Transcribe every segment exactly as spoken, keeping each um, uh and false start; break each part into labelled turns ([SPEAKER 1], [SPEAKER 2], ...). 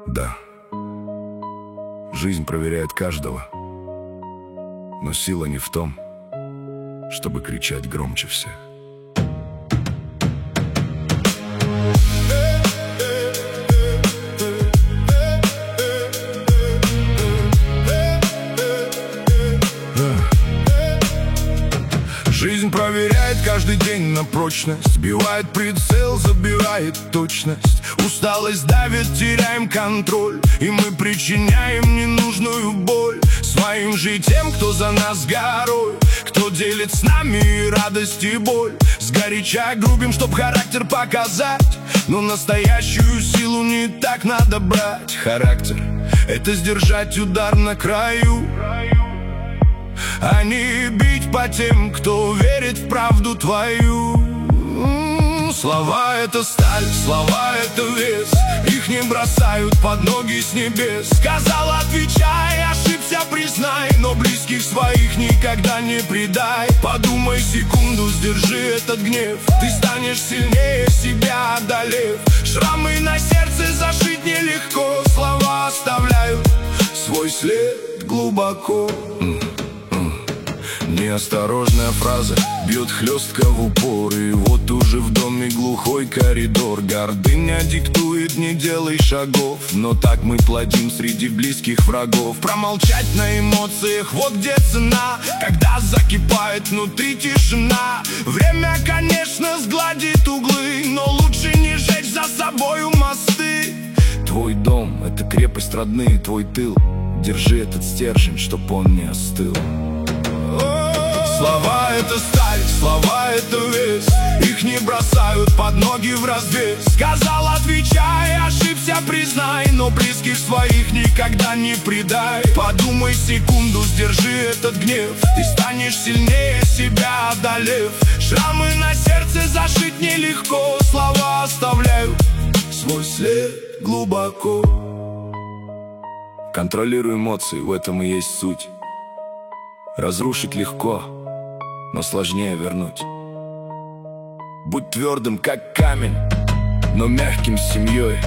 [SPEAKER 1] Да, жизнь проверяет каждого, но сила не в том, чтобы кричать громче всех. Жизнь проверяет каждый день на прочность, сбивает прицел, забирает точность. Усталость давит, теряем контроль, и мы причиняем ненужную боль своим же тем, кто за нас горой, кто делит с нами и радость, и боль. Сгоряча грубим, чтоб характер показать, но настоящую силу не так надо брать. Характер — это сдержать удар на краю, а не бить по тем, кто верит в правду твою. М-м, слова — это сталь, слова — это вес, их не бросают под ноги с небес. Сказал, отвечай, ошибся, признай, но близких своих никогда не предай. Подумай секунду, сдержи этот гнев, ты станешь сильнее себя, одолев. Шрамы на сердце зашить нелегко, слова оставляют свой след глубоко. Неосторожная фраза бьет хлестко в упор, и вот уже в доме глухой коридор. Гордыня диктует, не делай шагов, но так мы плодим среди близких врагов. Промолчать на эмоциях, вот где цена, когда закипает внутри тишина. Время, конечно, сгладит углы, но лучше не жечь за собою мосты. Твой дом — это крепость, родные, твой тыл. Держи этот стержень, чтоб он не остыл. Слова — это сталь, слова — это вес, их не бросают под ноги вразбес. Сказал, отвечай, ошибся, признай, но близких своих никогда не предай. Подумай секунду, сдержи этот гнев, ты станешь сильнее себя, одолев. Шрамы на сердце зашить нелегко, слова оставляют свой след глубоко. Контролируй эмоции, в этом и есть суть. Разрушить легко, но сложнее вернуть. Будь твердым, как камень, но мягким с семьей.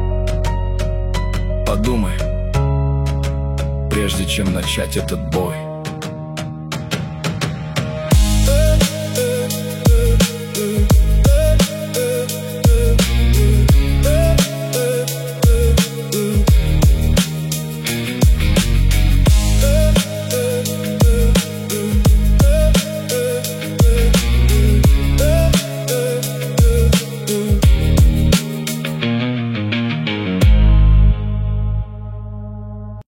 [SPEAKER 1] Подумай, прежде чем начать этот бой.